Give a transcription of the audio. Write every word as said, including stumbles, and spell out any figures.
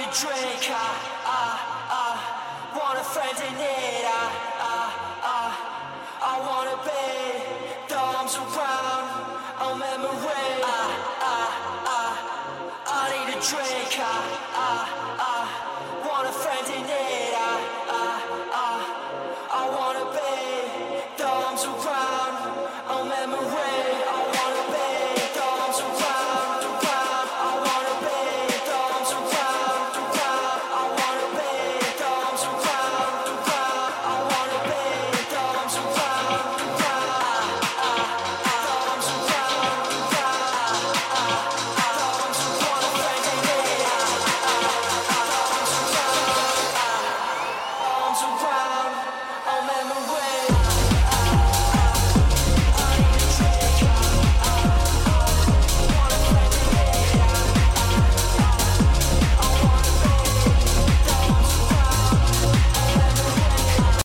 a drink, I, I, I want a friend in need, I, I, I, I wanna be the arms around, a memory, I, I, I, I need a drink, I